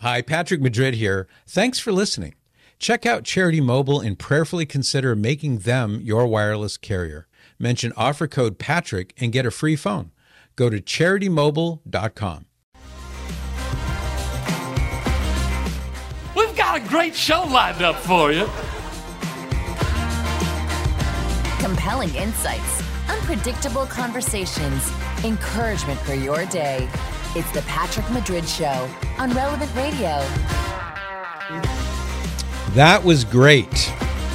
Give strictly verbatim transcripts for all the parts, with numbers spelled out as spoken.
Hi, Patrick Madrid here. Thanks for listening. Check out Charity Mobile and prayerfully consider making them your wireless carrier. Mention offer code Patrick and get a free phone. Go to charity mobile dot com. We've got a great show lined up for you. Compelling insights, unpredictable conversations, encouragement for your day. It's the Patrick Madrid Show on Relevant Radio. That was great.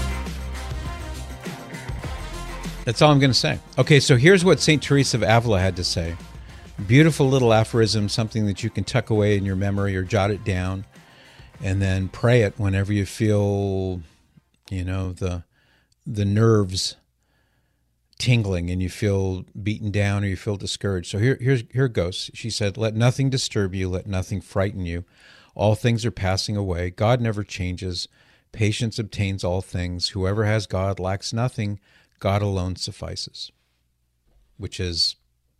That's all I'm going to say. Okay, so here's what Saint Teresa of Avila had to say. Beautiful little aphorism, something that you can tuck away in your memory or jot it down, and then pray it whenever you feel, you know, the the nerves tingling and you feel beaten down or you feel discouraged. So here, here's, here it goes. She said, "Let nothing disturb you. Let nothing frighten you. All things are passing away. God never changes. Patience obtains all things. Whoever has God lacks nothing. God alone suffices." Which is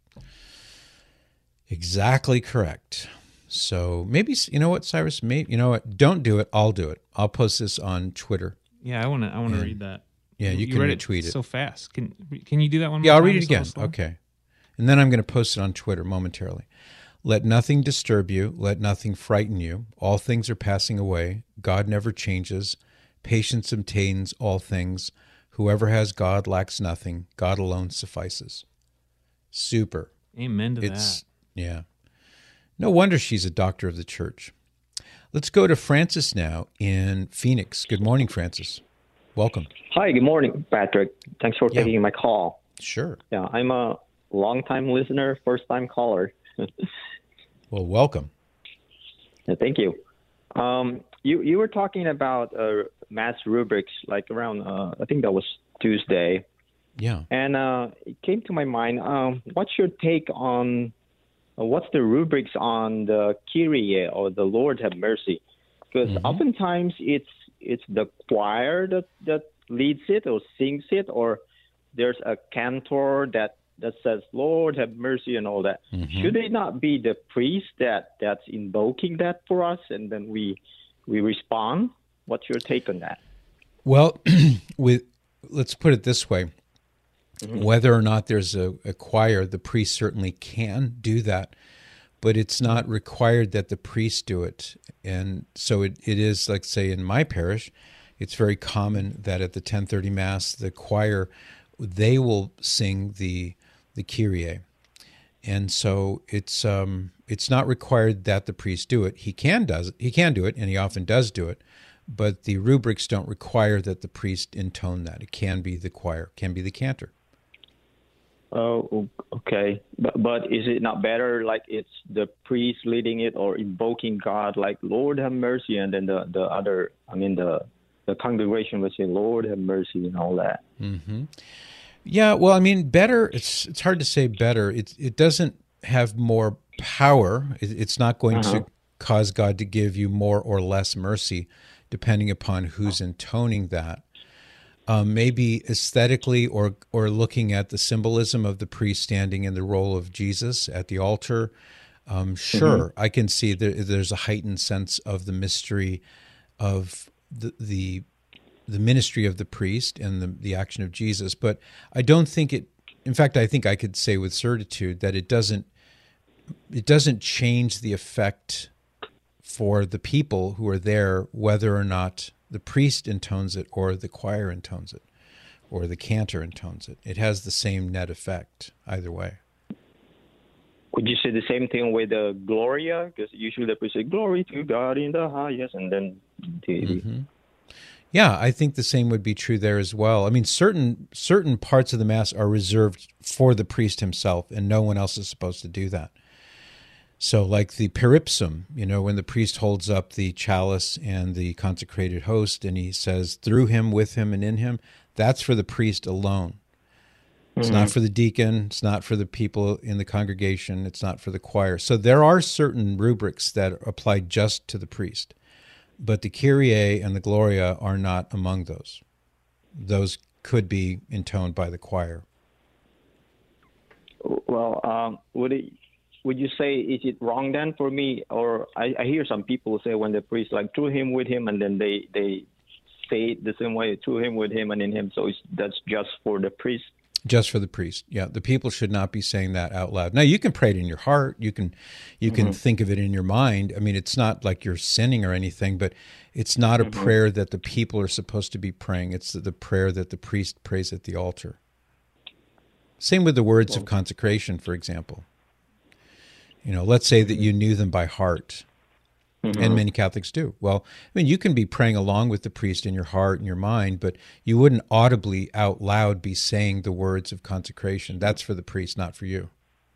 exactly correct. So maybe, you know what, Cyrus? Maybe, you know what? Don't do it. I'll do it. I'll post this on Twitter. Yeah, I want to. I want to read that. Yeah, you, you can read retweet it, it so fast. Can Can you do that one? Yeah, more I'll time? read it Just a again. little slower? Okay, and then I'm going to post it on Twitter momentarily. Let nothing disturb you. Let nothing frighten you. All things are passing away. God never changes. Patience obtains all things. Whoever has God lacks nothing. God alone suffices. Super. Amen to It's, that. Yeah. No wonder she's a doctor of the church. Let's go to Francis now in Phoenix. Good morning, Francis. Welcome. Hi, good morning, Patrick. Thanks for Yeah. taking my call. Sure. Yeah, I'm a long-time listener, first-time caller. Well, welcome. Yeah, thank you. Um, you you were talking about uh, math rubrics, like around, uh, I think that was Tuesday. Yeah. And uh, it came to my mind, um, what's your take on, uh, what's the rubrics on the Kyrie or the Lord have mercy? Because Mhm. oftentimes it's it's the choir that, that leads it or sings it, or there's a cantor that, that says, Lord have mercy and all that. Mhm. Should it not be the priest that, that's invoking that for us and then we we respond? What's your take on that? Well, with let's put it this way. Whether or not there's a, a choir, the priest certainly can do that, but it's not required that the priest do it. And so it, it is, like, say, in my parish, it's very common that at the ten thirty Mass, the choir, they will sing the the Kyrie. And so it's um, it's not required that the priest do it. He can does he can do it, and he often does do it, but the rubrics don't require that the priest intone that. It can be the choir, can be the cantor. Oh, okay. But, but is it not better like it's the priest leading it or invoking God, like Lord have mercy, and then the, the other, I mean, the the congregation would say, Lord have mercy and all that? Mm-hmm. Yeah, well, I mean, better, it's it's hard to say better. It, it doesn't have more power. It, it's not going Uh-huh. to cause God to give you more or less mercy, depending upon who's intoning that. Um, maybe aesthetically or or looking at the symbolism of the priest standing in the role of Jesus at the altar, um, sure, Mm-hmm. I can see that there's a heightened sense of the mystery of the the, the ministry of the priest and the, the action of Jesus. But I don't think it, in fact, I think I could say with certitude that it doesn't it doesn't change the effect for the people who are there, whether or not the priest intones it or the choir intones it or the cantor intones it. It has the same net effect either way. Could you say the same thing with the Gloria? Because usually the priest say, glory to God in the highest, and then the, Mm-hmm. Yeah, I think the same would be true there as well. I mean, certain certain parts of the Mass are reserved for the priest himself, and no one else is supposed to do that. So like the peripsum, you know, when the priest holds up the chalice and the consecrated host and he says, through him, with him, and in him, that's for the priest alone. It's Mhm. not for the deacon. It's not for the people in the congregation. It's not for the choir. So there are certain rubrics that apply just to the priest. But the Kyrie and the Gloria are not among those. Those could be intoned by the choir. Well, um, would it would you say, is it wrong then for me? Or I, I hear some people say when the priest like threw him with him, and then they, they say it the same way, threw him with him and in him. So it's, that's just for the priest. Just for the priest. Yeah, the people should not be saying that out loud. Now, you can pray it in your heart. You can you can mm-hmm. think of it in your mind. I mean, it's not like you're sinning or anything, but it's not a mm-hmm. prayer that the people are supposed to be praying. It's the prayer that the priest prays at the altar. Same with the words of consecration, for example. You know, let's say that you knew them by heart. Mm-hmm. And many Catholics do. Well, I mean, you can be praying along with the priest in your heart and your mind, but you wouldn't audibly out loud be saying the words of consecration. That's for the priest, not for you.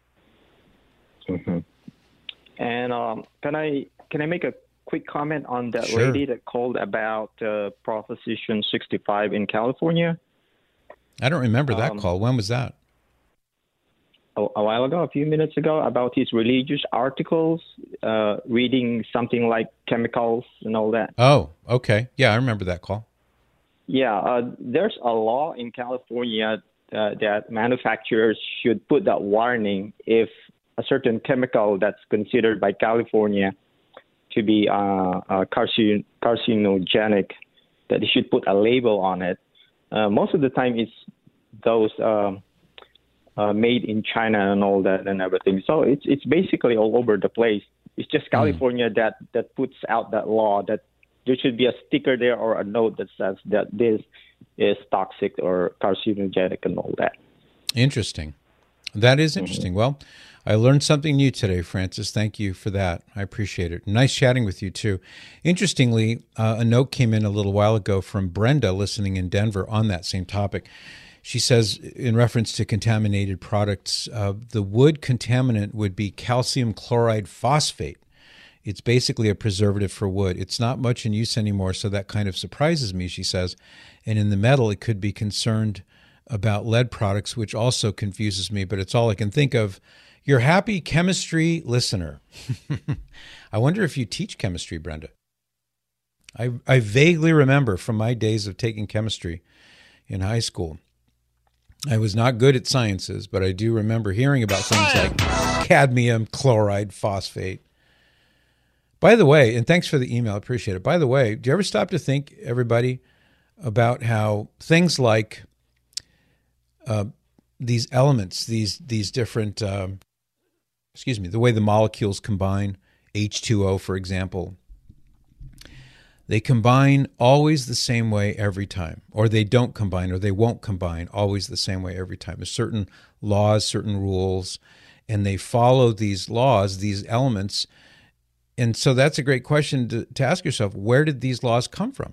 Mm-hmm. And um, can I can I make a quick comment on that Sure. lady that called about uh, Proposition sixty-five in California? I don't remember that um, call. When was that? A, a while ago, a few minutes ago, about his religious articles, uh, reading something like chemicals and all that. Oh, okay. Yeah, I remember that call. Yeah, uh, there's a law in California uh, that manufacturers should put that warning if a certain chemical that's considered by California to be uh, uh, carcin- carcinogenic, that they should put a label on it. Uh, most of the time, it's those um, uh, made in China and all that and everything. So it's it's basically all over the place. It's just California mm. that, that puts out that law that there should be a sticker there or a note that says that this is toxic or carcinogenic and all that. Interesting. That is interesting. Mm-hmm. Well, I learned something new today, Francis. Thank you for that. I appreciate it. Nice chatting with you, too. Interestingly, uh, a note came in a little while ago from Brenda, listening in Denver, on that same topic. She says, in reference to contaminated products, uh, the wood contaminant would be calcium chloride phosphate. It's basically a preservative for wood. It's not much in use anymore, so that kind of surprises me, she says. And in the metal, it could be concerned about lead products, which also confuses me, but it's all I can think of. Your happy chemistry listener. I wonder if you teach chemistry, Brenda. I, I vaguely remember from my days of taking chemistry in high school. I was not good at sciences, but I do remember hearing about things like cadmium, chloride, phosphate. By the way, and thanks for the email, I appreciate it. By the way, do you ever stop to think, everybody, about how things like uh, these elements, these these different, um, excuse me, the way the molecules combine, H two O, for example, they combine always the same way every time, or they don't combine, or they won't combine always the same way every time. There's certain laws, certain rules, and they follow these laws, these elements. And so that's a great question to, to ask yourself, where did these laws come from?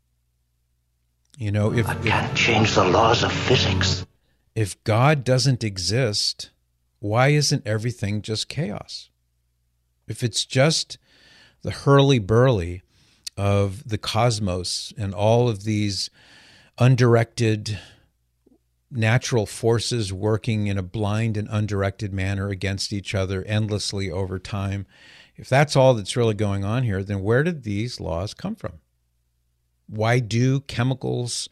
You know, if I can't change the laws of physics. If God doesn't exist, why isn't everything just chaos? If it's just the hurly-burly of the cosmos and all of these undirected natural forces working in a blind and undirected manner against each other endlessly over time, if that's all that's really going on here, then where did these laws come from? Why do chemicals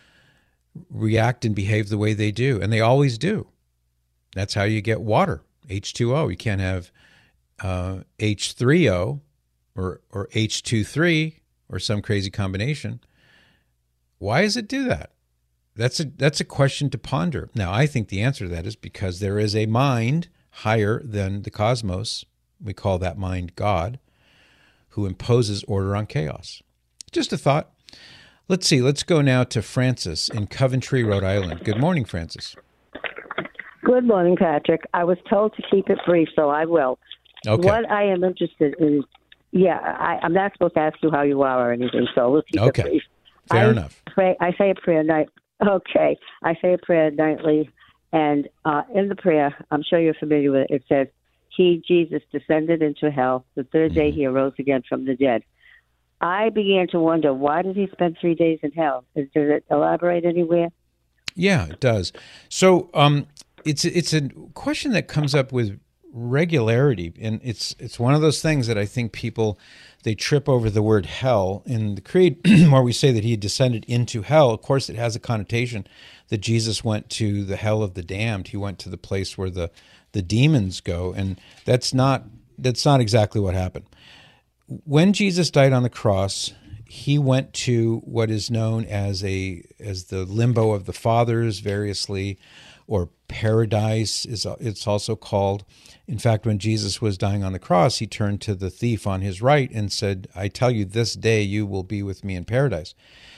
react and behave the way they do? And they always do. That's how you get water, H two O. You can't have uh, H three O or or H two three or some crazy combination. Why does it do that? That's a that's a question to ponder. Now, I think the answer to that is because there is a mind higher than the cosmos. We call that mind God, who imposes order on chaos. Just a thought. Let's see. Let's go now to Francis in Coventry, Rhode Island. Good morning, Francis. Good morning, Patrick. I was told to keep it brief, so I will. Okay. What I am interested in, yeah, I, I'm not supposed to ask you how you are or anything, so we'll keep okay. it brief. Fair I enough. Pray, I say a prayer night. Okay, I say a prayer nightly, and uh, in the prayer, I'm sure you're familiar with it. It says, "He, Jesus, descended into hell. The third day he arose again from the dead." I began to wonder, why did he spend three days in hell? Does it elaborate anywhere? Yeah, it does. So um, it's it's a question that comes up with regularity, and it's it's one of those things that I think people, they trip over the word hell. In the Creed, where we say that he descended into hell, of course it has a connotation that Jesus went to the hell of the damned. He went to the place where the, the demons go, and that's not that's not exactly what happened. When Jesus died on the cross, he went to what is known as a as the limbo of the fathers, variously, or paradise is it's also called. In fact, when Jesus was dying on the cross, he turned to the thief on his right and said, "I tell you, this day you will be with me in paradise."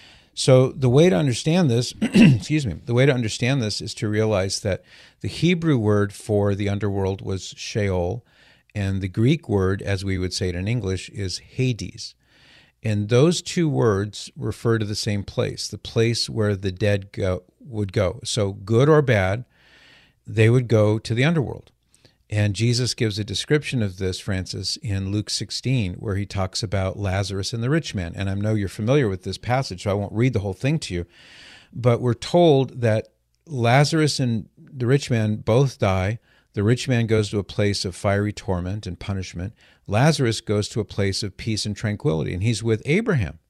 So the way to understand this, excuse me, the way to understand this is to realize that the Hebrew word for the underworld was Sheol, and the Greek word, as we would say it in English, is Hades. And those two words refer to the same place, the place where the dead go, would go. So good or bad, they would go to the underworld. And Jesus gives a description of this, Francis, in Luke sixteen, where he talks about Lazarus and the rich man. And I know you're familiar with this passage, so I won't read the whole thing to you. But we're told that Lazarus and the rich man both die. The rich man goes to a place of fiery torment and punishment. Lazarus goes to a place of peace and tranquility, and he's with Abraham.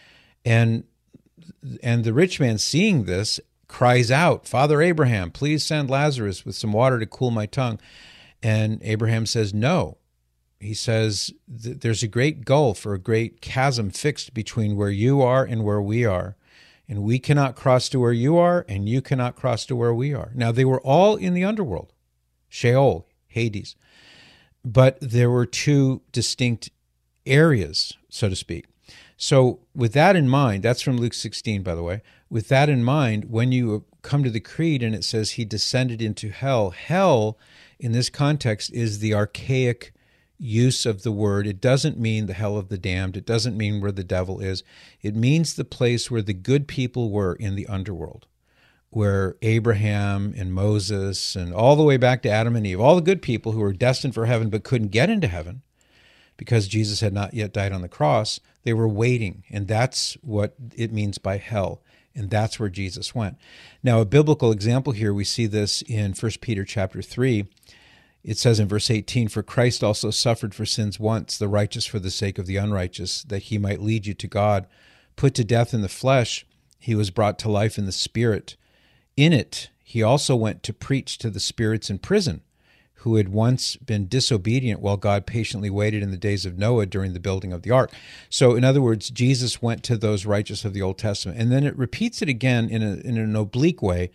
And and the rich man, seeing this, cries out, "Father Abraham, please send Lazarus with some water to cool my tongue." And Abraham says no. He says, there's a great gulf or a great chasm fixed between where you are and where we are. And we cannot cross to where you are, and you cannot cross to where we are. Now, they were all in the underworld, Sheol, Hades. But there were two distinct areas, so to speak. So with that in mind, that's from Luke sixteen, by the way. With that in mind, when you come to the creed and it says he descended into hell, hell in this context is the archaic use of the word. It doesn't mean the hell of the damned. It doesn't mean where the devil is. It means the place where the good people were in the underworld, where Abraham and Moses and all the way back to Adam and Eve, all the good people who were destined for heaven but couldn't get into heaven because Jesus had not yet died on the cross, they were waiting. And that's what it means by hell. And that's where Jesus went. Now, a biblical example here, we see this in First Peter chapter three. It says in verse eighteen, "For Christ also suffered for sins once, the righteous for the sake of the unrighteous, that he might lead you to God. Put to death in the flesh, he was brought to life in the Spirit. In it, he also went to preach to the spirits in prison, who had once been disobedient while God patiently waited in the days of Noah during the building of the ark." So, in other words, Jesus went to those righteous of the Old Testament. And then it repeats it again in, a, in an oblique way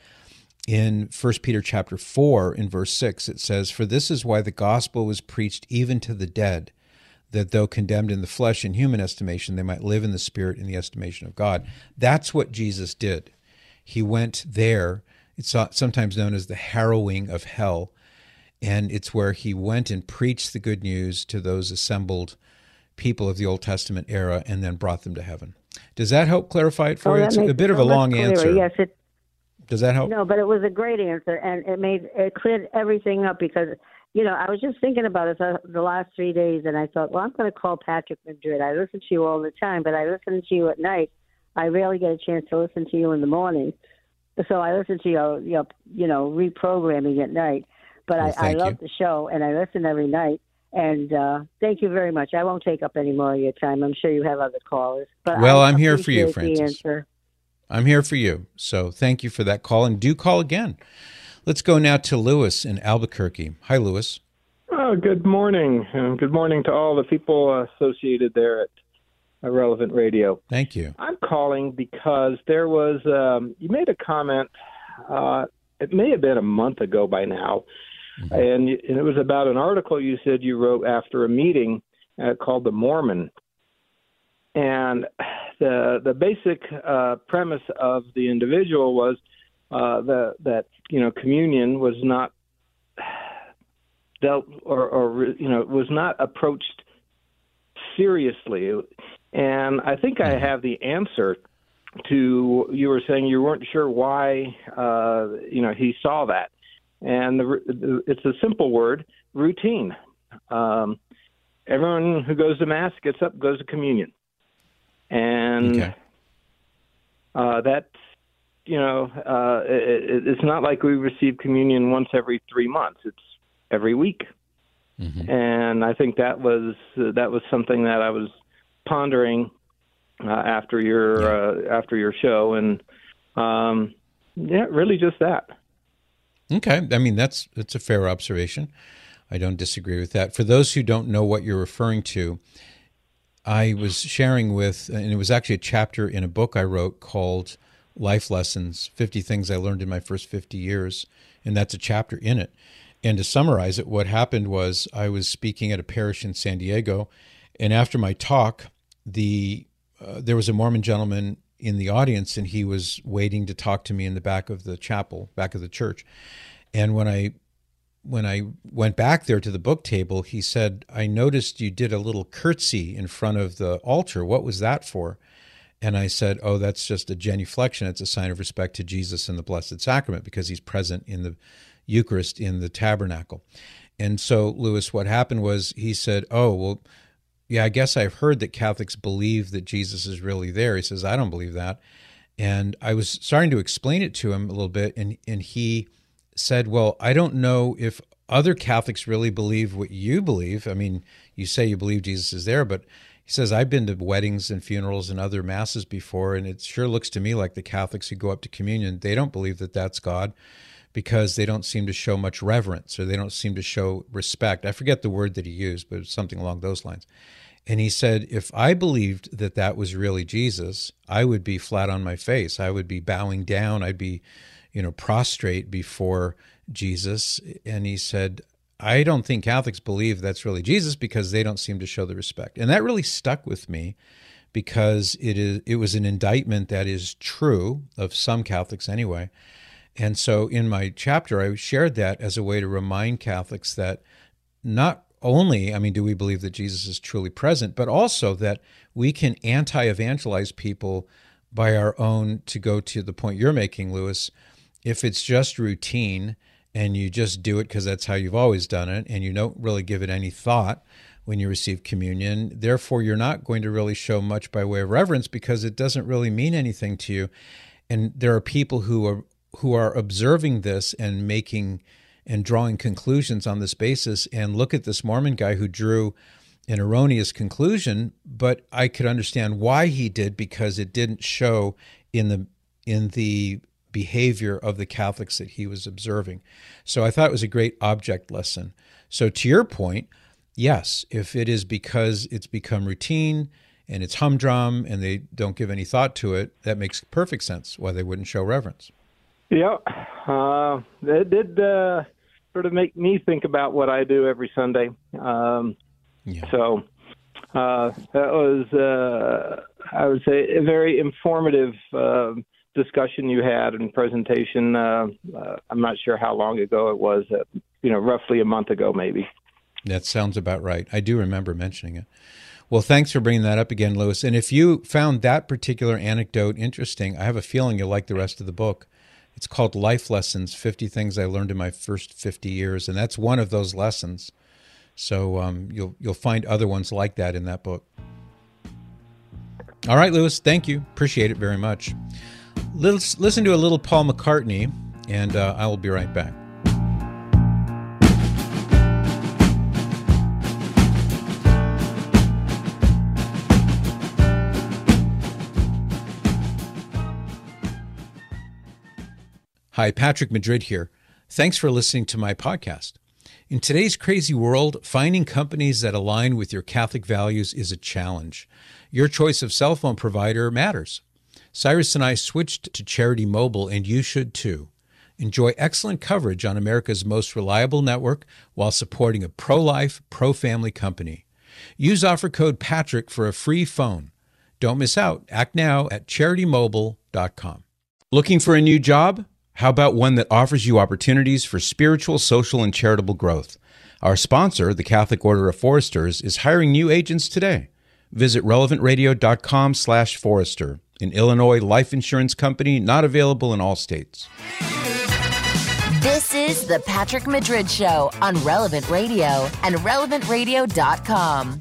in First Peter chapter four, in verse six. It says, "For this is why the gospel was preached even to the dead, that though condemned in the flesh in human estimation, they might live in the spirit in the estimation of God." That's what Jesus did. He went there. It's sometimes known as the harrowing of hell. And it's where he went and preached the good news to those assembled people of the Old Testament era and then brought them to heaven. Does that help clarify it for oh, you? It's a bit of a long clearer. answer. Yes, it, Does that help? No, but it was a great answer, and it made it cleared everything up because, you know, I was just thinking about it the last three days, and I thought, well, I'm going to call Patrick Madrid. I listen to you all the time, but I listen to you at night. I rarely get a chance to listen to you in the morning. So I listen to your, your you know, reprogramming at night. But well, I, I love you. the show, and I listen every night. And uh, thank you very much. I won't take up any more of your time. I'm sure you have other callers. But well, I I'm here for you, appreciate the Francis. answer. I'm here for you. So thank you for that call, and do call again. Let's go now to Lewis in Albuquerque. Hi, Lewis. Oh, good morning. And good morning to all the people associated there at Relevant Radio. Thank you. I'm calling because there was, um, you made a comment, uh, it may have been a month ago by now, mm-hmm. and, and it was about an article you said you wrote after a meeting uh, called The Mormon. And the the basic uh, premise of the individual was uh, the, that, you know, communion was not dealt or, or, you know, was not approached seriously. And I think I have the answer to, you were saying you weren't sure why, uh, you know, he saw that. And the, it's a simple word, routine. Um, everyone who goes to Mass gets up, goes to communion. And okay. uh, that's, you know, uh, it, it's not like we receive communion once every three months. It's every week. Mm-hmm. And I think that was uh, that was something that I was pondering uh, after your yeah. uh, after your show, and um, yeah, really just that. Okay. I mean, that's that's a fair observation. I don't disagree with that. For those who don't know what you're referring to, I was sharing with, and it was actually a chapter in a book I wrote called Life Lessons, fifty Things I Learned in My First fifty Years, and that's a chapter in it. And to summarize it, what happened was I was speaking at a parish in San Diego, and after my talk, the uh, there was a Mormon gentleman in the audience, and he was waiting to talk to me in the back of the chapel, back of the church. And when I when I went back there to the book table, he said, "I noticed you did a little curtsy in front of the altar. What was that for?" And I said, "Oh, that's just a genuflection. It's a sign of respect to Jesus and the Blessed Sacrament because he's present in the Eucharist in the tabernacle." And so, Lewis, what happened was he said, "Oh, well, yeah, I guess I've heard that Catholics believe that Jesus is really there." He says, "I don't believe that." And I was starting to explain it to him a little bit, and, and he said, "Well, I don't know if other Catholics really believe what you believe. I mean, you say you believe Jesus is there, but," he says, "I've been to weddings and funerals and other masses before, and it sure looks to me like the Catholics who go up to communion, they don't believe that that's God because they don't seem to show much reverence or they don't seem to show respect." I forget the word that he used, but it's something along those lines. And he said, "If I believed that that was really Jesus, I would be flat on my face. I would be bowing down. I'd be, you know, prostrate before Jesus." And he said, "I don't think Catholics believe that's really Jesus because they don't seem to show the respect." And that really stuck with me because it is it was an indictment that is true of some Catholics anyway. And so in my chapter, I shared that as a way to remind Catholics that not only, I mean, do we believe that Jesus is truly present, but also that we can anti-evangelize people by our own, to go to the point you're making, Lewis, if it's just routine and you just do it because that's how you've always done it, and you don't really give it any thought when you receive communion, therefore you're not going to really show much by way of reverence because it doesn't really mean anything to you. And there are people who are who are observing this and making and drawing conclusions on this basis. And look at this Mormon guy who drew an erroneous conclusion, but I could understand why he did because it didn't show in the in the behavior of the Catholics that he was observing. So I thought it was a great object lesson. So to your point, yes, if it is because it's become routine and it's humdrum and they don't give any thought to it, that makes perfect sense why they wouldn't show reverence. Yeah, uh, it did uh, sort of make me think about what I do every Sunday. Um, yeah. So uh, that was, uh, I would say, a very informative uh, discussion you had and presentation. Uh, uh, I'm not sure how long ago it was, uh, you know, roughly a month ago, maybe. That sounds about right. I do remember mentioning it. Well, thanks for bringing that up again, Lewis. And if you found that particular anecdote interesting, I have a feeling you'll like the rest of the book. It's called Life Lessons, fifty Things I Learned in My First fifty Years, and that's one of those lessons. So um, you'll you'll find other ones like that in that book. All right, Lewis, thank you. Appreciate it very much. Let's listen to a little Paul McCartney, and uh, I will be right back. Hi, Patrick Madrid here. Thanks for listening to my podcast. In today's crazy world, finding companies that align with your Catholic values is a challenge. Your choice of cell phone provider matters. Cyrus and I switched to Charity Mobile, and you should too. Enjoy excellent coverage on America's most reliable network while supporting a pro-life, pro-family company. Use offer code Patrick for a free phone. Don't miss out. Act now at charity mobile dot com. Looking for a new job? How about one that offers you opportunities for spiritual, social, and charitable growth? Our sponsor, the Catholic Order of Foresters, is hiring new agents today. Visit relevant radio dot com slash forester, an Illinois life insurance company not available in all states. This is the Patrick Madrid Show on Relevant Radio and relevant radio dot com.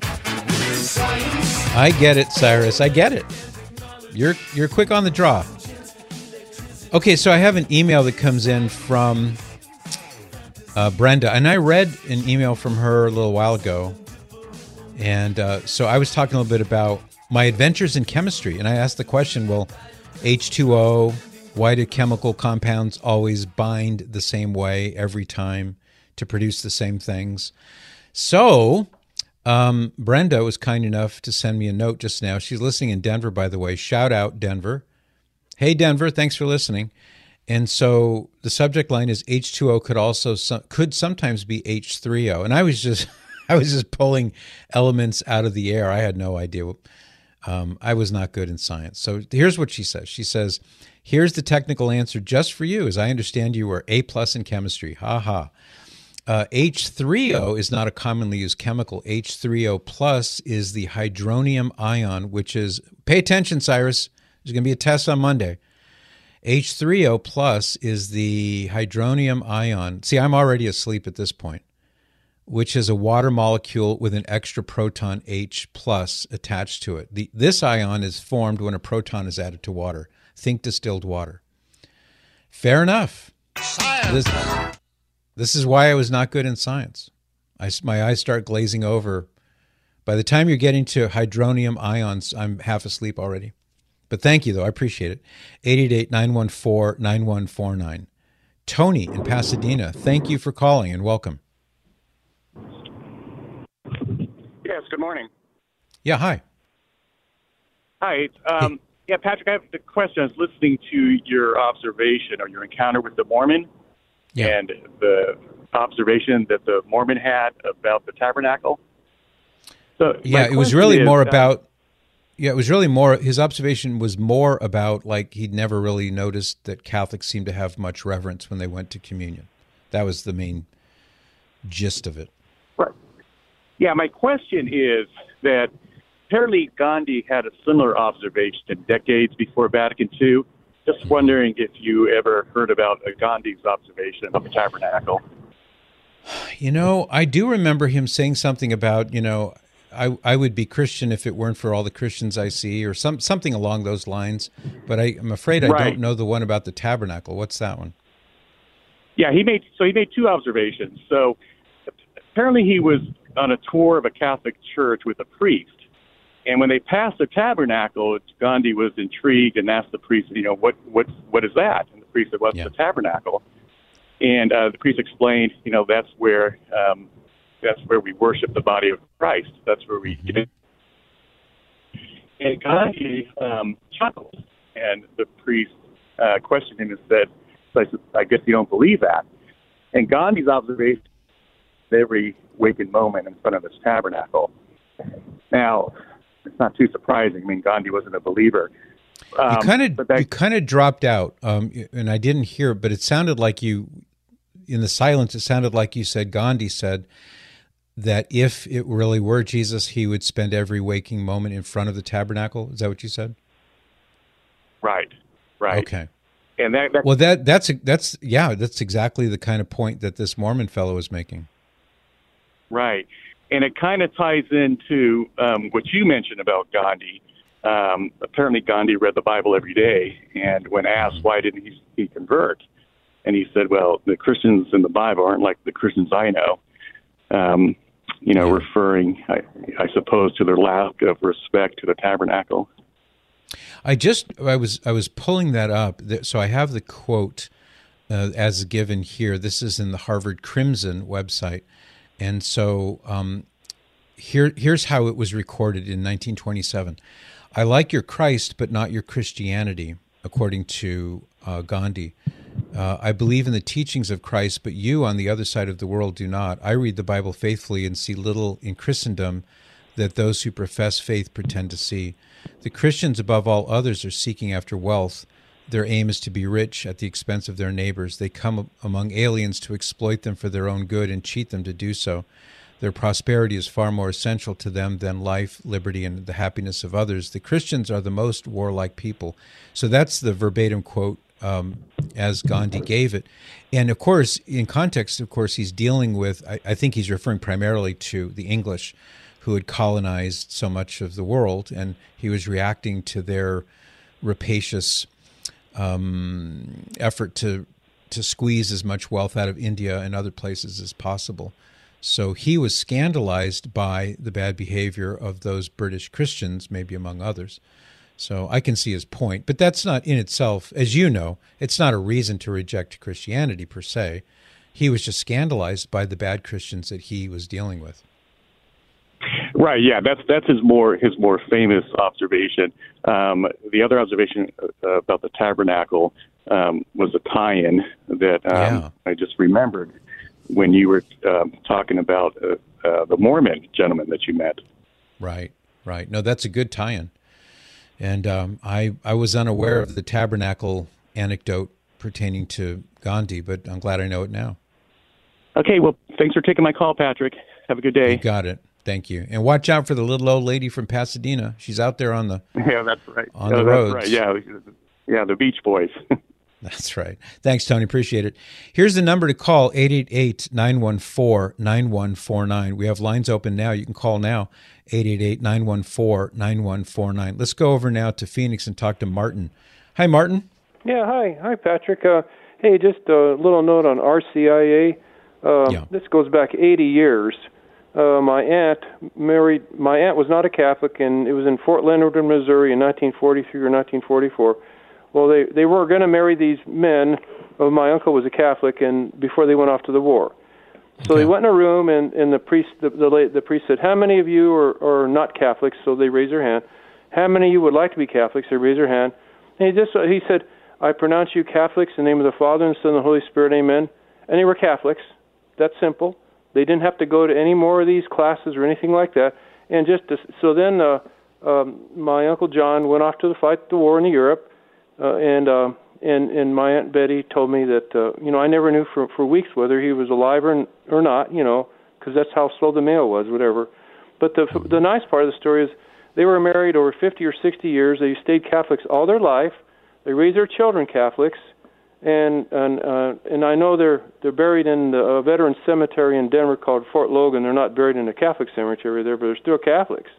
I get it, Cyrus. I get it. You're you're quick on the draw. Okay, so I have an email that comes in from uh, Brenda, and I read an email from her a little while ago. And uh, so I was talking a little bit about my adventures in chemistry, and I asked the question, well, H two O, Why do chemical compounds always bind the same way every time to produce the same things? So um, Brenda was kind enough to send me a note just now. She's listening in Denver, by the way. Shout out, Denver. Hey, Denver, thanks for listening. And so the subject line is H two O could also could sometimes be H three O. And I was just I was just pulling elements out of the air. I had no idea. Um, I was not good in science. So here's what she says. She says, here's the technical answer just for you. As I understand, you were A plus in chemistry. Ha ha. Uh, H three O is not a commonly used chemical. H three O plus is the hydronium ion, which is, pay attention, Cyrus. There's going to be a test on Monday. H three O plus is the hydronium ion. See, I'm already asleep at this point, which is a water molecule with an extra proton H plus attached to it. The, this ion is formed when a proton is added to water. Think distilled water. Fair enough. This, this is why I was not good in science. I, my eyes start glazing over. By the time you're getting to hydronium ions, I'm half asleep already. But thank you, though. I appreciate it. eight eight eight, nine one four, nine one four nine. Tony in Pasadena, thank you for calling and welcome. Yes, good morning. Yeah, hi. Hi. Um, hey. Yeah, Patrick, I have the question. I was listening to your observation or your encounter with the Mormon yeah. and the observation that the Mormon had about the tabernacle. So yeah, it was really is, more about... Um, Yeah, it was really more, his observation was more about, like, he'd never really noticed that Catholics seemed to have much reverence when they went to communion. That was the main gist of it. Right. Yeah, my question is that apparently Gandhi had a similar observation decades before Vatican Two. Just wondering if you ever heard about Gandhi's observation of the tabernacle. You know, I do remember him saying something about, you know, I, I would be Christian if it weren't for all the Christians I see, or some something along those lines. But I, I'm afraid I right. don't know the one about the tabernacle. What's that one? Yeah, he made so he made two observations. So apparently he was on a tour of a Catholic church with a priest, and when they passed the tabernacle, Gandhi was intrigued and asked the priest, you know, what what what is that? And the priest said, "What's yeah. the tabernacle?" And uh, the priest explained, you know, that's where. Um, That's where we worship the body of Christ. That's where we get it. And Gandhi um, chuckled, and the priest uh, questioned him and said, so I, said, I guess you don't believe that. And Gandhi's observation every waking moment in front of this tabernacle. Now, it's not too surprising. I mean, Gandhi wasn't a believer. Um, you kind of you kind of dropped out, um, and I didn't hear it, but it sounded like you, in the silence, it sounded like you said, Gandhi said, that if it really were Jesus, he would spend every waking moment in front of the tabernacle. Is that what you said? Right, right. Okay. And that, that well, that that's that's yeah, that's exactly the kind of point that this Mormon fellow is making. Right, and it kind of ties into um, what you mentioned about Gandhi. Um, apparently, Gandhi read the Bible every day, and when asked why didn't he, he convert, and he said, "Well, the Christians in the Bible aren't like the Christians I know." Um, you know, yeah. referring, I, I suppose, to their lack of respect to the tabernacle. I just, I was, I was pulling that up. So I have the quote uh, as given here. This is in the Harvard Crimson website, and so um, here, here's how it was recorded in nineteen twenty-seven. I like your Christ, but not your Christianity, according to uh, Gandhi. Uh, I believe in the teachings of Christ, but you on the other side of the world do not. I read the Bible faithfully and see little in Christendom that those who profess faith pretend to see. The Christians, above all others, are seeking after wealth. Their aim is to be rich at the expense of their neighbors. They come among aliens to exploit them for their own good and cheat them to do so. Their prosperity is far more essential to them than life, liberty, and the happiness of others. The Christians are the most warlike people. So that's the verbatim quote Um, as Gandhi gave it. And of course, in context, of course, he's dealing with, I, I think he's referring primarily to the English who had colonized so much of the world, and he was reacting to their rapacious um, effort to to squeeze as much wealth out of India and other places as possible. So he was scandalized by the bad behavior of those British Christians, maybe among others, So I can see his point, but that's not in itself, as you know, it's not a reason to reject Christianity per se. He was just scandalized by the bad Christians that he was dealing with. Right. Yeah. That's that's his more his more famous observation. Um, the other observation uh, about the tabernacle um, was a tie-in that um, Yeah. I just remembered when you were um, talking about uh, uh, the Mormon gentleman that you met. Right. Right. No, that's a good tie-in. And um, I I was unaware of the tabernacle anecdote pertaining to Gandhi, but I'm glad I know it now. Okay. Well, thanks for taking my call, Patrick. Have a good day. You got it. Thank you. And watch out for the little old lady from Pasadena. She's out there on the Yeah, that's right. on oh, the that's roads. right. Yeah, yeah, the Beach Boys. That's right. Thanks, Tony. Appreciate it. Here's the number to call, eight eight eight, nine one four, nine one four nine. We have lines open now. You can call now, eight eight eight, nine one four, nine one four nine. Let's go over now to Phoenix and talk to Martin. Hi, Martin. Yeah, hi. Hi, Patrick. Uh, hey, just a little note on R C I A. Uh, Yeah. This goes back eighty years. Uh, my aunt married, my aunt was not a Catholic, and it was in Fort Leonard, Missouri in nineteen forty-three or nineteen forty-four. Well, they, they were going to marry these men. Well, my uncle was a Catholic, and before they went off to the war. So Okay. they went in a room, and, and the priest the, the, la- the priest said, how many of you are, are not Catholics? So they raised their hand. How many of you would like to be Catholics? They raised their hand. And he just he said, I pronounce you Catholics in the name of the Father, and the Son, and the Holy Spirit, amen. And they were Catholics. That's simple. They didn't have to go to any more of these classes or anything like that. And just to, so then uh, um, my Uncle John went off to the fight the war in Europe, uh, and uh, and and my Aunt Betty told me that uh, you know I never knew for for weeks whether he was alive or or not, you know, because that's how slow the mail was, whatever. But the the nice part of the story is they were married over fifty or sixty years. They stayed Catholics all their life. They raised their children Catholics. And and uh, and I know they're they're buried in the uh, veteran cemetery in Denver called Fort Logan. They're not buried in a Catholic cemetery there, but they're still Catholics.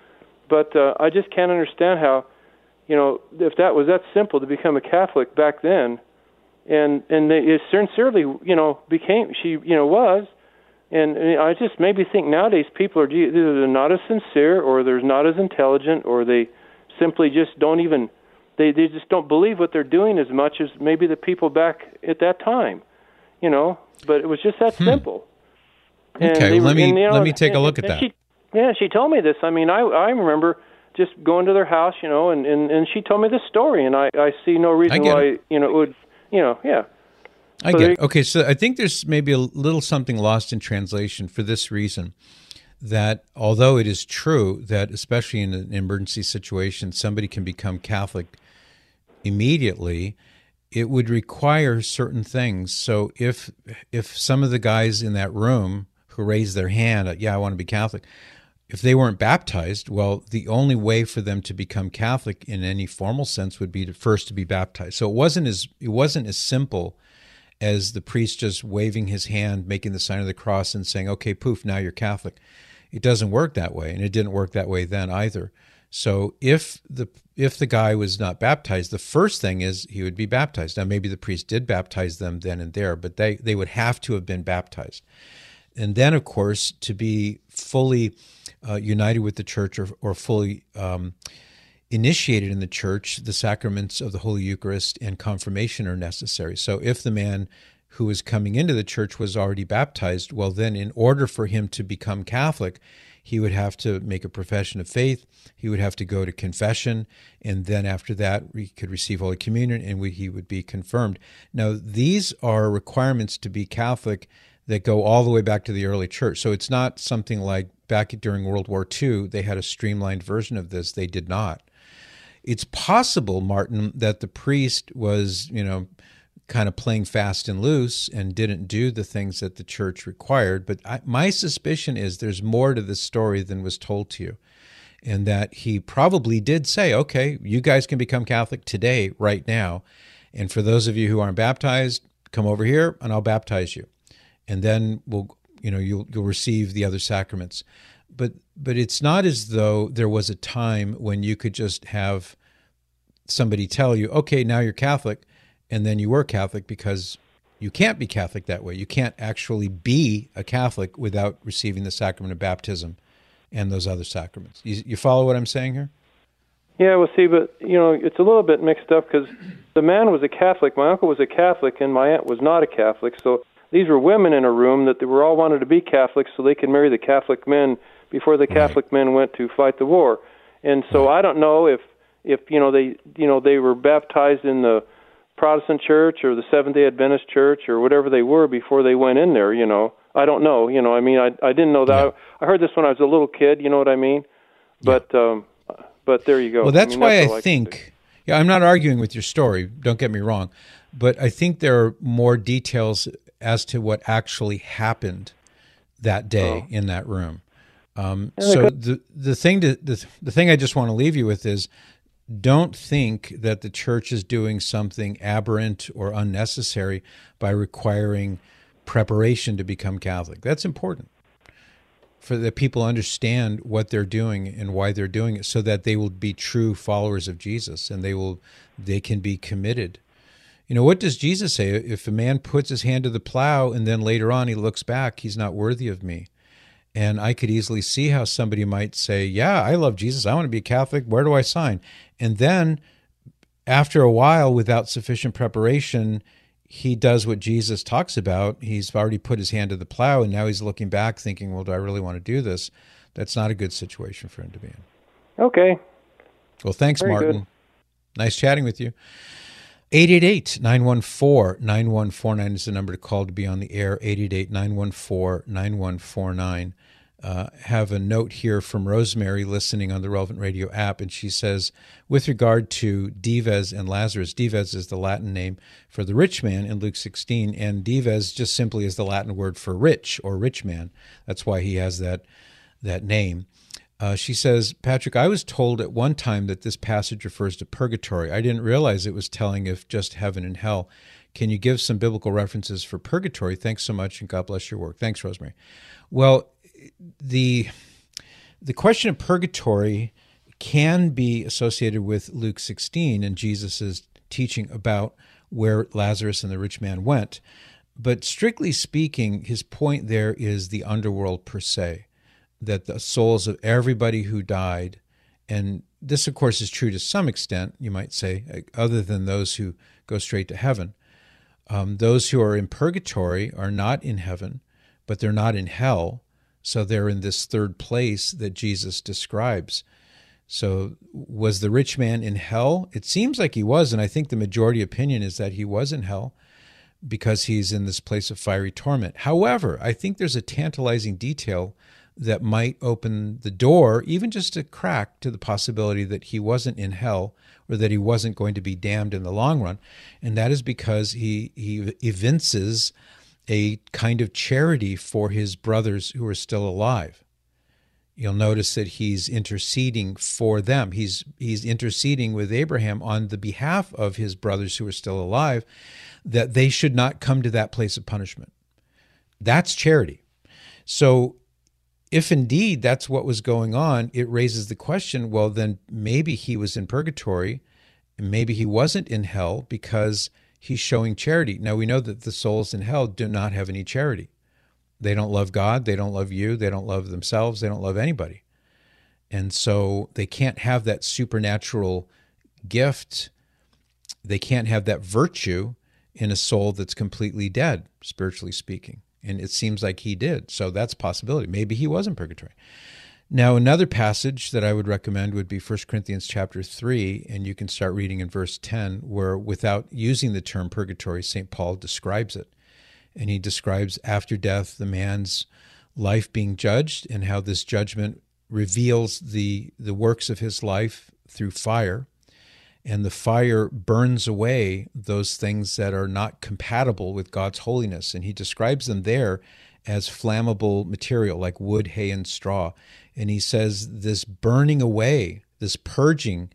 But uh, I just can't understand how, you know, if that was that simple to become a Catholic back then, and and they it sincerely, you know, became she, you know, was, and, and I just maybe think nowadays people are either they're not as sincere or they're not as intelligent or they simply just don't even. They they just don't believe what they're doing as much as maybe the people back at that time, you know. But it was just that Hmm. simple. And Okay, they let were- me and, you know, let me take a and- look at and that. She, yeah, she told me this. I mean, I I remember just going to their house, you know, and, and, and she told me this story, and I, I see no reason get why it. you know it would, you know, yeah. I So get there- it. Okay, so I think there's maybe a little something lost in translation for this reason, that although it is true that especially in an emergency situation, somebody can become Catholic immediately, it would require certain things. So if if some of the guys in that room who raised their hand, uh, yeah, I want to be Catholic, if they weren't baptized, well, the only way for them to become Catholic in any formal sense would be to first to be baptized. So it wasn't as it wasn't as simple as the priest just waving his hand, making the sign of the cross and saying, okay, poof, now you're Catholic. It doesn't work that way, and it didn't work that way then either. So if the if the guy was not baptized, the first thing is he would be baptized. Now, maybe the priest did baptize them then and there, but they, they would have to have been baptized. And then, of course, to be fully uh, united with the church or, or fully um, initiated in the church, the sacraments of the Holy Eucharist and confirmation are necessary. So if the man who was coming into the church was already baptized, well, then in order for him to become Catholic, he would have to make a profession of faith, he would have to go to confession, and then after that he could receive Holy Communion and we, he would be confirmed. Now, these are requirements to be Catholic that go all the way back to the early church. So it's not something like back during World War Two, they had a streamlined version of this. They did not. It's possible, Martin, that the priest was, you know, kind of playing fast and loose and didn't do the things that the church required. But I, my suspicion is there's more to this story than was told to you, and that he probably did say, okay, you guys can become Catholic today, right now. And for those of you who aren't baptized, come over here and I'll baptize you. And then we'll, you know, you'll, you'll receive the other sacraments. But, but it's not as though there was a time when you could just have somebody tell you, okay, now you're Catholic, and then you were Catholic, because you can't be Catholic that way. You can't actually be a Catholic without receiving the sacrament of baptism and those other sacraments. You, you follow what I'm saying here? Yeah, well, see, but, you know, it's a little bit mixed up because the man was a Catholic, my uncle was a Catholic, and my aunt was not a Catholic. So these were women in a room that they were all wanted to be Catholics so they could marry the Catholic men before the Catholic right. men went to fight the war. And so right. I don't know if, if you know, they, you know, they were baptized in the Protestant church or the Seventh-day Adventist church or whatever they were before they went in there, you know. I don't know, you know, I mean, I I didn't know that. Yeah. I, I heard this when I was a little kid, you know what I mean? But yeah. um, but there you go. Well, that's I mean, why that's I, I think, yeah, I'm not arguing with your story, don't get me wrong, but I think there are more details as to what actually happened that day oh. in that room. Um, yeah, so the the thing to, the the thing I just want to leave you with is, don't think that the church is doing something aberrant or unnecessary by requiring preparation to become Catholic. That's important for that people understand what they're doing and why they're doing it, so that they will be true followers of Jesus and they will they can be committed. You know, what does Jesus say? If a man puts his hand to the plow and then later on he looks back, he's not worthy of me. And I could easily see how somebody might say, yeah, I love Jesus. I want to be a Catholic. Where do I sign? And then after a while, without sufficient preparation, he does what Jesus talks about. He's already put his hand to the plow, and now he's looking back thinking, well, do I really want to do this? That's not a good situation for him to be in. Okay. Well, thanks, Very Martin. good. Nice chatting with you. eight eight eight, nine one four, nine one four nine is the number to call to be on the air, eight eight eight, nine one four, nine one four nine. Uh, have a note here from Rosemary listening on the Relevant Radio app, and she says, with regard to Dives and Lazarus, Dives is the Latin name for the rich man in Luke sixteen, and Dives just simply is the Latin word for rich or rich man. That's why he has that that name. Uh, she says, Patrick, I was told at one time that this passage refers to purgatory. I didn't realize it was telling of just heaven and hell. Can you give some biblical references for purgatory? Thanks so much, and God bless your work. Thanks, Rosemary. Well, the the question of purgatory can be associated with Luke sixteen and Jesus' teaching about where Lazarus and the rich man went. But strictly speaking, his point there is the underworld per se, that the souls of everybody who died, and this, of course, is true to some extent, you might say, other than those who go straight to heaven. Um, those who are in purgatory are not in heaven, but they're not in hell. So they're in this third place that Jesus describes. So was the rich man in hell? It seems like he was, and I think the majority opinion is that he was in hell because he's in this place of fiery torment. However, I think there's a tantalizing detail that might open the door, even just a crack, to the possibility that he wasn't in hell or that he wasn't going to be damned in the long run. And that is because he, he evinces a kind of charity for his brothers who are still alive. You'll notice that he's interceding for them. He's he's interceding with Abraham on the behalf of his brothers who are still alive, that they should not come to that place of punishment. That's charity. So if indeed that's what was going on, it raises the question, well, then maybe he was in purgatory, and maybe he wasn't in hell because he's showing charity. Now, we know that the souls in hell do not have any charity. They don't love God. They don't love you. They don't love themselves. They don't love anybody. And so they can't have that supernatural gift. They can't have that virtue in a soul that's completely dead, spiritually speaking. And it seems like he did. So that's a possibility. Maybe he was in purgatory. Now, another passage that I would recommend would be First Corinthians chapter three, and you can start reading in verse ten, where without using the term purgatory, Saint Paul describes it. And he describes after death the man's life being judged and how this judgment reveals the, the works of his life through fire. And the fire burns away those things that are not compatible with God's holiness. And he describes them there as flammable material, like wood, hay, and straw. And he says this burning away, this purging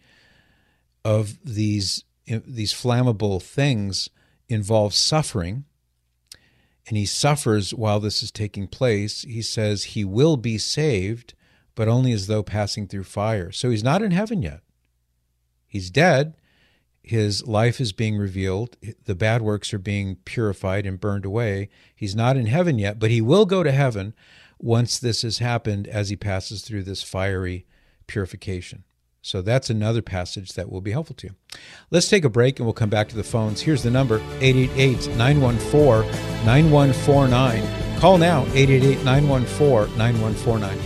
of these, these flammable things involves suffering. And he suffers while this is taking place. He says he will be saved, but only as though passing through fire. So he's not in heaven yet. He's dead. His life is being revealed. The bad works are being purified and burned away. He's not in heaven yet, but he will go to heaven once this has happened as he passes through this fiery purification. So that's another passage that will be helpful to you. Let's take a break and we'll come back to the phones. Here's the number, eight eight eight, nine one four, nine one four nine. Call now, eight eight eight, nine one four, nine one four nine.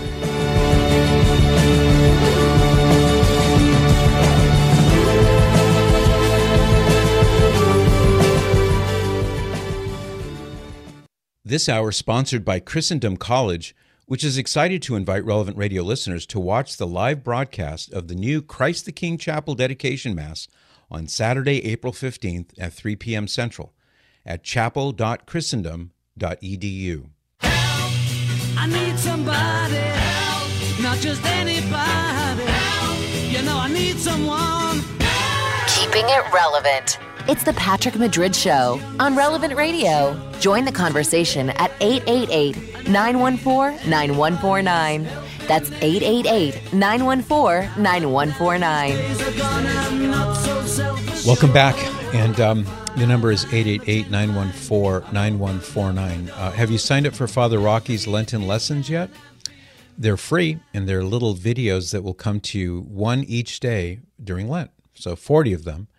This hour is sponsored by Christendom College, which is excited to invite Relevant Radio listeners to watch the live broadcast of the new Christ the King Chapel Dedication Mass on Saturday, April fifteenth at three p.m. Central at chapel dot christendom dot e d u. I need somebody help, not just anybody help. You know I need someone help. Keeping it relevant. It's the Patrick Madrid Show on Relevant Radio. Join the conversation at eight eight eight, nine one four, nine one four nine. That's eight eight eight, nine one four, nine one four nine. Welcome back. And um, the number is eight eight eight, nine one four, nine one four nine. Uh, have you signed up for Father Rocky's Lenten lessons yet? They're free, and they're little videos that will come to you, one each day during Lent. So forty of them.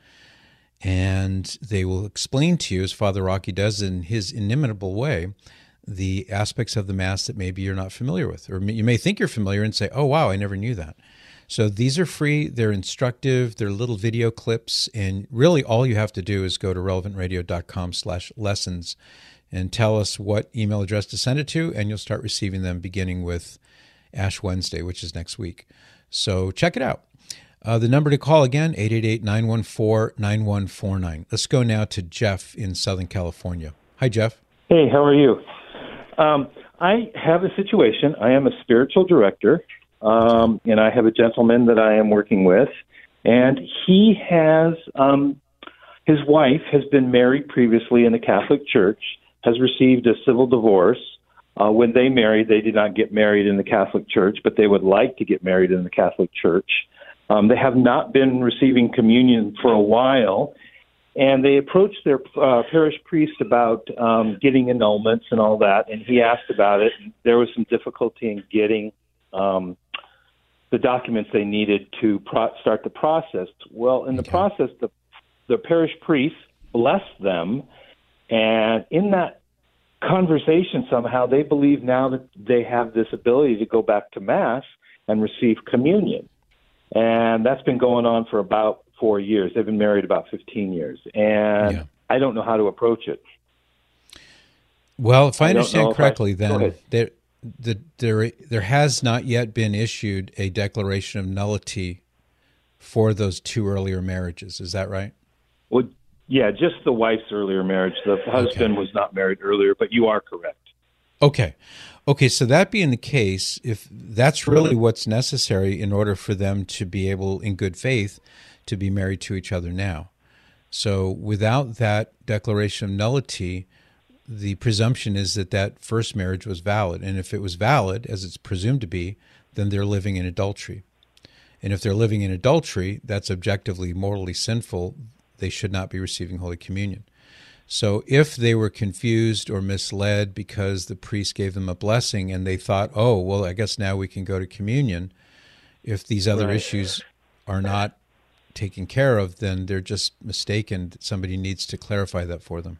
And they will explain to you, as Father Rocky does in his inimitable way, the aspects of the Mass that maybe you're not familiar with. Or you may think you're familiar and say, oh, wow, I never knew that. So these are free, they're instructive, they're little video clips, and really all you have to do is go to relevant radio dot com slash lessons and tell us what email address to send it to, and you'll start receiving them beginning with Ash Wednesday, which is next week. So check it out. Uh, the number to call again, eight eight eight, nine one four, nine one four nine. Let's go now to Jeff in Southern California. Hi, Jeff. Hey, how are you? Um, I have a situation. I am a spiritual director, um, and I have a gentleman that I am working with, and he has, um, his wife has been married previously in the Catholic Church, has received a civil divorce. Uh, when they married, they did not get married in the Catholic Church, but they would like to get married in the Catholic Church. Um, they have not been receiving communion for a while, and they approached their uh, parish priest about um, getting annulments and all that, and he asked about it. There was some difficulty in getting um, the documents they needed to pro- start the process. Well, in the okay. process, the, the parish priest blessed them, and in that conversation somehow they believe now that they have this ability to go back to Mass and receive communion. And that's been going on for about four years. They've been married about fifteen years. And yeah. I don't know how to approach it. Well, if I, I understand correctly, I, then there, the, there, there has not yet been issued a declaration of nullity for those two earlier marriages. Is that right? Well, yeah, just the wife's earlier marriage. The husband okay. was not married earlier, but you are correct. Okay. Okay, so that being the case, if that's really what's necessary in order for them to be able, in good faith, to be married to each other now. So without that declaration of nullity, the presumption is that that first marriage was valid. And if it was valid, as it's presumed to be, then they're living in adultery. And if they're living in adultery, that's objectively morally sinful. They should not be receiving Holy Communion. So if they were confused or misled because the priest gave them a blessing and they thought, oh, well, I guess now we can go to communion, if these other right. issues are not taken care of, then they're just mistaken. Somebody needs to clarify that for them.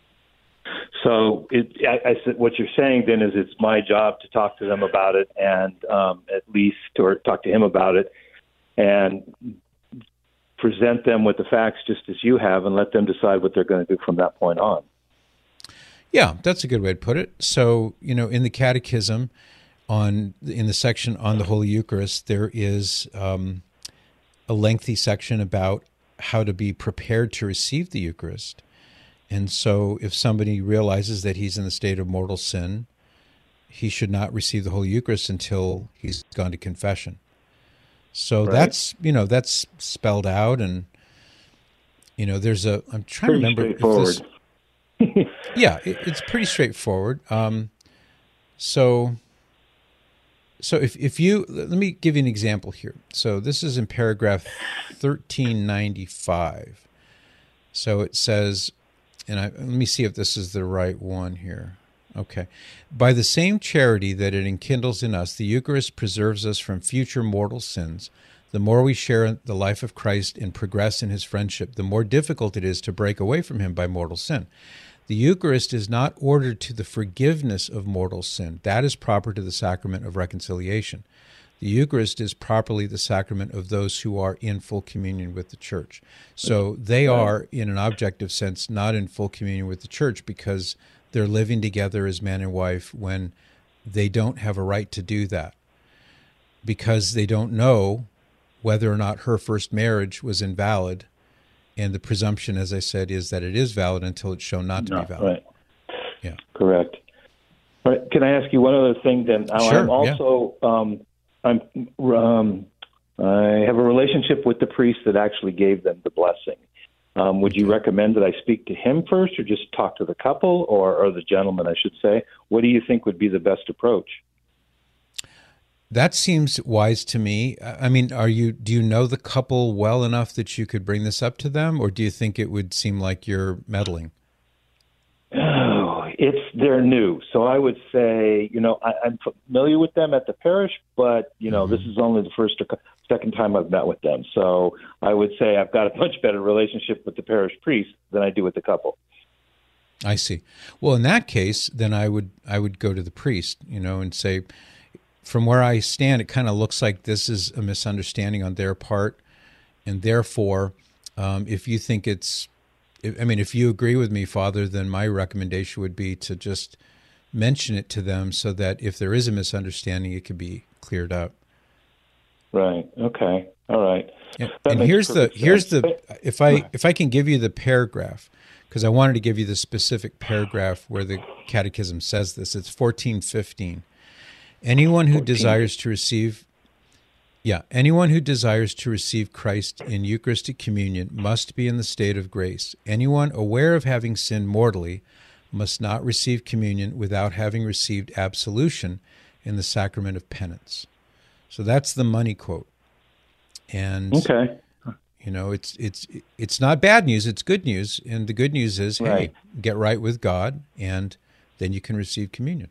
So it, I, I said, what you're saying then is it's my job to talk to them about it and um, at least, or talk to him about it and present them with the facts just as you have and let them decide what they're going to do from that point on. Yeah, that's a good way to put it. So, you know, in the Catechism, on in the section on the Holy Eucharist, there is um, a lengthy section about how to be prepared to receive the Eucharist. And so if somebody realizes that he's in the state of mortal sin, he should not receive the Holy Eucharist until he's gone to confession. So right. that's, you know, that's spelled out, and, you know, there's a, I'm trying pretty to remember. Straightforward. If this, yeah, it, it's pretty straightforward. Um, so, so if, if you, let me give you an example here. So this is in paragraph thirteen ninety-five. So it says, and I, let me see if this is the right one here. Okay. By the same charity that it enkindles in us, the Eucharist preserves us from future mortal sins. The The more we share the life of Christ and progress in his friendship, the more difficult it is to break away from him by mortal sin. The Eucharist is not ordered to the forgiveness of mortal sin. That is proper to the sacrament of reconciliation. The Eucharist is properly the sacrament of those who are in full communion with the Church. So they are, in an objective sense, not in full communion with the Church because they're living together as man and wife when they don't have a right to do that, because they don't know whether or not her first marriage was invalid. And the presumption, as I said, is that it is valid until it's shown not to No, be valid. right. Yeah. Correct. All right. Can I ask you one other thing then? Now, Sure, I'm also, um, I'm, um, I have a relationship with the priest that actually gave them the blessing. Um, would you recommend that I speak to him first or just talk to the couple or, or the gentleman, I should say? What do you think would be the best approach? That seems wise to me. I mean, are you? Do you know the couple well enough that you could bring this up to them, or do you think it would seem like you're meddling? Oh, it's they're new, so I would say, you know, I, I'm familiar with them at the parish, but you know, mm-hmm. this is only the first or second time I've met with them. So I would say I've got a much better relationship with the parish priest than I do with the couple. I see. Well, in that case, then I would I would go to the priest, you know, and say, from where I stand, it kind of looks like this is a misunderstanding on their part, and therefore, um, if you think it's, I mean, if you agree with me, Father, then my recommendation would be to just mention it to them so that if there is a misunderstanding, it could be cleared up. Right. Okay. All right. And, and here's the here's the if I if I can give you the paragraph, because I wanted to give you the specific paragraph where the Catechism says this. It's fourteen fifteen. Anyone who desires to receive, yeah, anyone who desires to receive Christ in Eucharistic communion must be in the state of grace. Anyone aware of having sinned mortally must not receive communion without having received absolution in the sacrament of penance. So that's the money quote. And okay, you know, it's it's it's not bad news; it's good news. And the good news is, right. hey, get right with God, and then you can receive communion.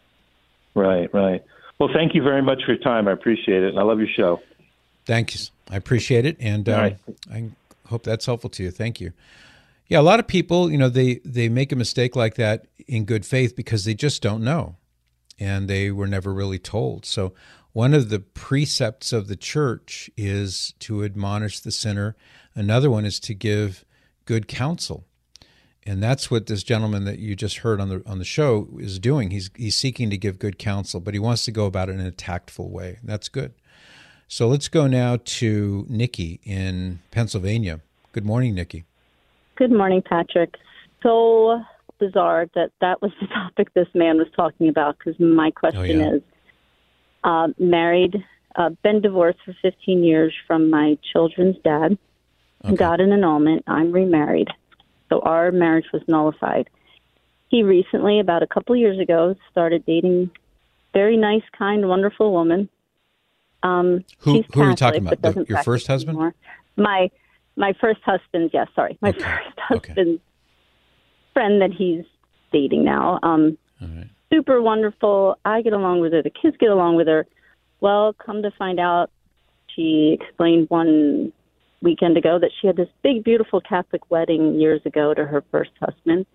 Right, right. Well, thank you very much for your time. I appreciate it, and I love your show. Thank you. I appreciate it, and um, right. I hope that's helpful to you. Thank you. Yeah, a lot of people, you know, they, they make a mistake like that in good faith because they just don't know, and they were never really told. So one of the precepts of the Church is to admonish the sinner. Another one is to give good counsel. And that's what this gentleman that you just heard on the on the show is doing. He's he's seeking to give good counsel, but he wants to go about it in a tactful way. That's good. So let's go now to Nikki in Pennsylvania. Good morning, Nikki. Good morning, Patrick. So bizarre that that was the topic this man was talking about, because my question oh, yeah. is, uh, married, uh, been divorced for fifteen years from my children's dad, okay. got an annulment. I'm remarried. So our marriage was nullified. He recently, about a couple years ago, started dating a very nice, kind, wonderful woman. Um, who she's who are you Catholic, talking about? but The, your first husband? anymore. My my first husband, yes, sorry. My okay. first husband's okay. friend that he's dating now. Um, All right. Super wonderful. I get along with her. The kids get along with her. Well, come to find out, she explained one weekend ago that she had this big, beautiful Catholic wedding years ago to her first husband.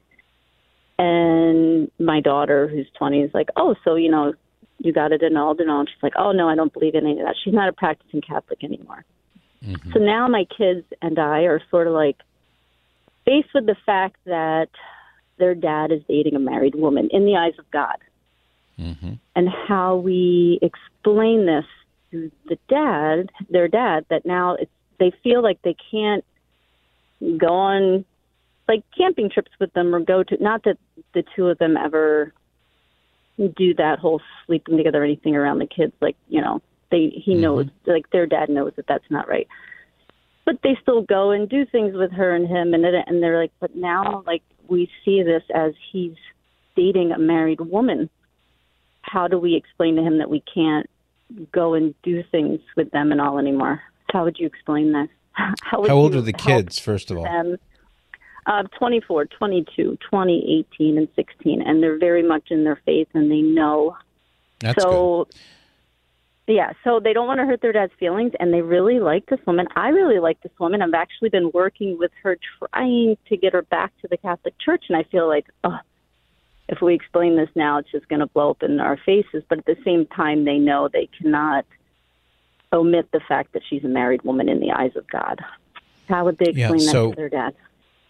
And my daughter, who's twenty, is like, oh, so, you know, you got it annulled and all. And she's like, oh, no, I don't believe in any of that. She's not a practicing Catholic anymore. Mm-hmm. So now my kids and I are sort of like faced with the fact that their dad is dating a married woman in the eyes of God. Mm-hmm. And how we explain this to the dad, their dad, that now it's they feel like they can't go on like camping trips with them or go to, not that the two of them ever do that whole sleeping together or anything around the kids. Like, you know, they, he Mm-hmm. knows, like their dad knows that that's not right, but they still go and do things with her and him. And, it, and they're like, but now like we see this as he's dating a married woman. How do we explain to him that we can't go and do things with them and all anymore? How would you explain this? How, How old are the kids, first of all? Them? Uh, twenty-four, twenty-two, twenty, eighteen, and sixteen, and they're very much in their faith, and they know. That's so good. Yeah, so they don't want to hurt their dad's feelings, and they really like this woman. I really like this woman. I've actually been working with her, trying to get her back to the Catholic Church, and I feel like, oh, if we explain this now, it's just going to blow up in our faces. But at the same time, they know they cannot omit the fact that she's a married woman in the eyes of God. How would they explain yeah, so, that to their dad?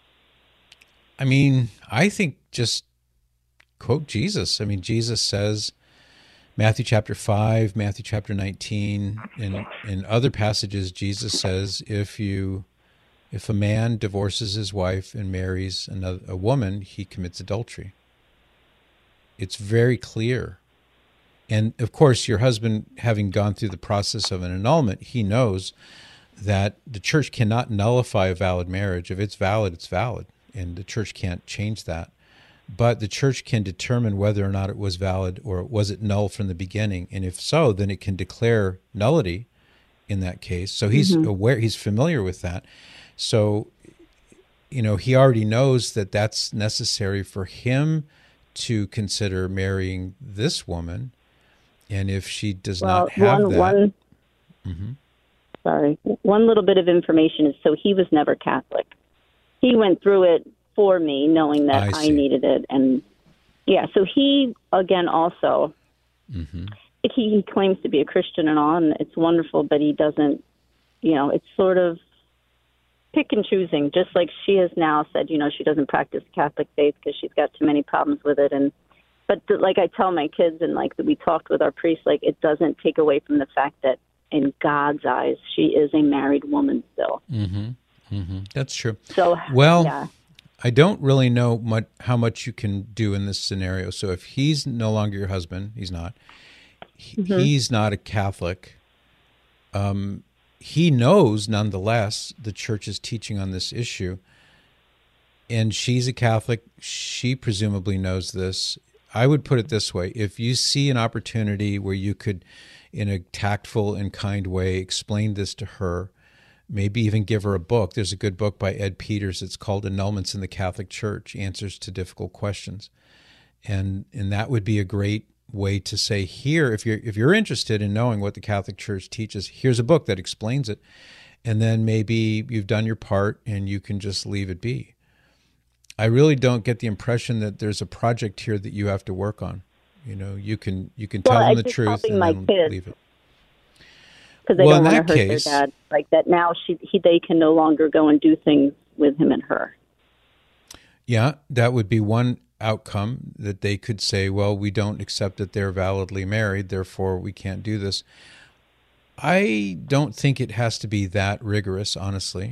I mean, I think just quote Jesus. I mean, Jesus says, Matthew chapter five, Matthew chapter nineteen, in in other passages, Jesus says, if you, if a man divorces his wife and marries another a woman, he commits adultery. It's very clear. And of course, your husband, having gone through the process of an annulment, he knows that the church cannot nullify a valid marriage. If it's valid, it's valid, and the church can't change that. But the church can determine whether or not it was valid, or was it null from the beginning. And if so, then it can declare nullity in that case. So he's mm-hmm. aware, he's familiar with that. So, you know, he already knows that that's necessary for him to consider marrying this woman. And if she does well, not have one, that... One, mm-hmm. Sorry. One little bit of information is, so he was never Catholic. He went through it for me, knowing that I, I needed it. And yeah, so he, again, also, mm-hmm. he, he claims to be a Christian and all, and it's wonderful, but he doesn't, you know, it's sort of pick and choosing, just like she has now said, you know, she doesn't practice Catholic faith because she's got too many problems with it. And, but th- like I tell my kids, and like we talked with our priest, like it doesn't take away from the fact that in God's eyes, she is a married woman still. Mm-hmm. Mm-hmm. That's true. So, well, yeah. I don't really know much, how much you can do in this scenario. So if he's no longer your husband, he's not, he, mm-hmm. he's not a Catholic. Um, he knows, nonetheless, the church's teaching on this issue. And she's a Catholic. She presumably knows this. I would put it this way. If you see an opportunity where you could, in a tactful and kind way, explain this to her, maybe even give her a book. There's a good book by Ed Peters. It's called Annulments in the Catholic Church, Answers to Difficult Questions. And and that would be a great way to say, here, if you're if you're interested in knowing what the Catholic Church teaches, here's a book that explains it. And then maybe you've done your part and you can just leave it be. I really don't get the impression that there's a project here that you have to work on. You know, you can you can well, tell I'm them the truth and my then kids. leave it. Because they well, don't in want that to hurt case, their dad. Like that now she, he, they can no longer go and do things with him and her. Yeah, that would be one outcome, that they could say, well, we don't accept that they're validly married, therefore we can't do this. I don't think it has to be that rigorous, honestly.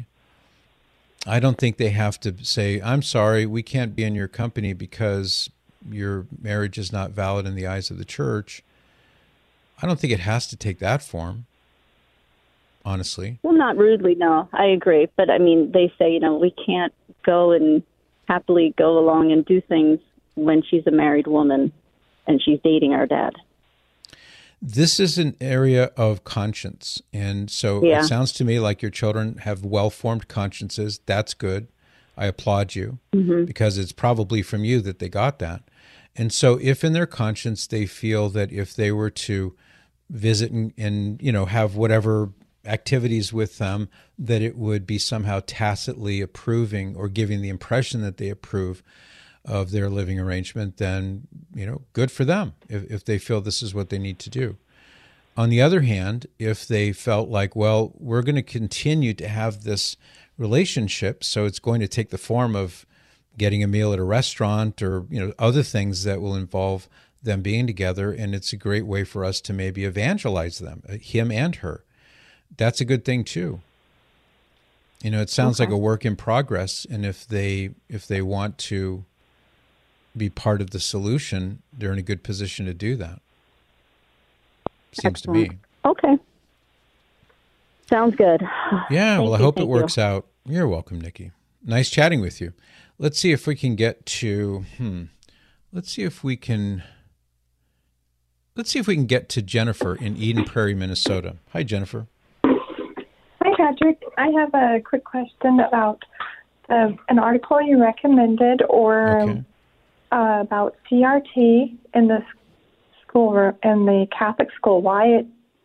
I don't think they have to say, I'm sorry, we can't be in your company because your marriage is not valid in the eyes of the church. I don't think it has to take that form, honestly. Well, not rudely, no. I agree. But, I mean, they say, you know, we can't go and happily go along and do things when she's a married woman and she's dating our dad. This is an area of conscience. And so yeah. it sounds to me like your children have well-formed consciences. That's good. I applaud you mm-hmm. because it's probably from you that they got that. And so if in their conscience they feel that if they were to visit and, and you know, have whatever activities with them, that it would be somehow tacitly approving or giving the impression that they approve of their living arrangement, then, you know, good for them if, if they feel this is what they need to do. On the other hand, if they felt like, well, we're going to continue to have this relationship, so it's going to take the form of getting a meal at a restaurant or, you know, other things that will involve them being together, and it's a great way for us to maybe evangelize them, him and her. That's a good thing too. You know, it sounds okay. like a work in progress, and if they if they want to be part of the solution, they're in a good position to do that. Seems Excellent. to me. Okay. Sounds good. Yeah, well, I you, hope it works you. out. You're welcome, Nikki. Nice chatting with you. Let's see if we can get to, hmm, let's see if we can, let's see if we can get to Jennifer in Eden Prairie, Minnesota. Hi, Jennifer. Hi, Patrick. I have a quick question about uh, an article you recommended or okay. uh, about C R T in the school, in the Catholic school, why it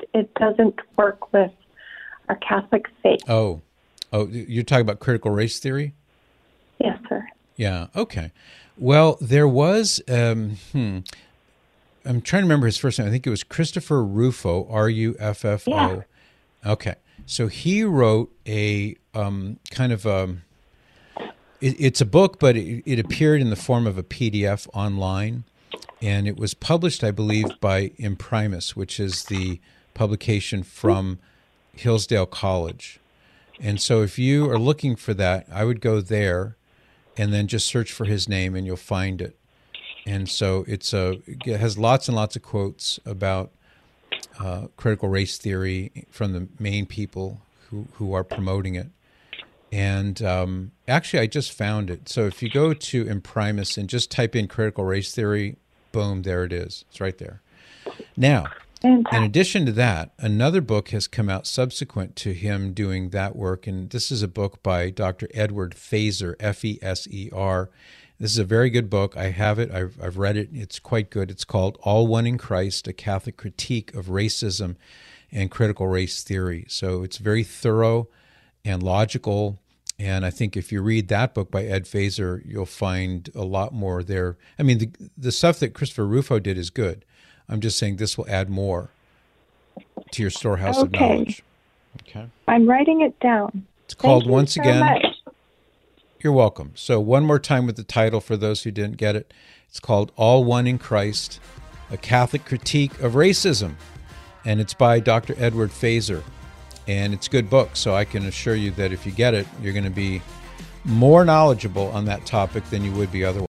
it doesn't work with our Catholic faith. Oh, oh, you're talking about critical race theory? Yes, sir. Yeah. Okay. Well, there was. Um, hmm, I'm trying to remember his first name. I think it was Christopher Rufo. R U F F O. Yeah. Okay. So he wrote a um, kind of a. It, it's a book, but it, it appeared in the form of a P D F online, and it was published, I believe, by Imprimis, which is the publication from Hillsdale College. And so if you are looking for that, I would go there and then just search for his name and you'll find it. And so it's a, it has lots and lots of quotes about uh, critical race theory from the main people who, who are promoting it. And um, actually, I just found it. So if you go to Imprimis and just type in critical race theory, boom, there it is. It's right there. Now, in addition to that, another book has come out subsequent to him doing that work, and this is a book by Doctor Edward Feser, F E S E R. This is a very good book. I have it. I've, I've read it. It's quite good. It's called All One in Christ, A Catholic Critique of Racism and Critical Race Theory. So it's very thorough and logical, and I think if you read that book by Ed Feser, you'll find a lot more there. I mean, the, the stuff that Christopher Rufo did is good. I'm just saying this will add more to your storehouse okay. of knowledge. Okay. I'm writing it down. It's called, Thank you once so again, much. You're welcome. So one more time with the title for those who didn't get it. It's called All One in Christ, A Catholic Critique of Racism. And it's by Doctor Edward Feser. And it's a good book, so I can assure you that if you get it, you're going to be more knowledgeable on that topic than you would be otherwise.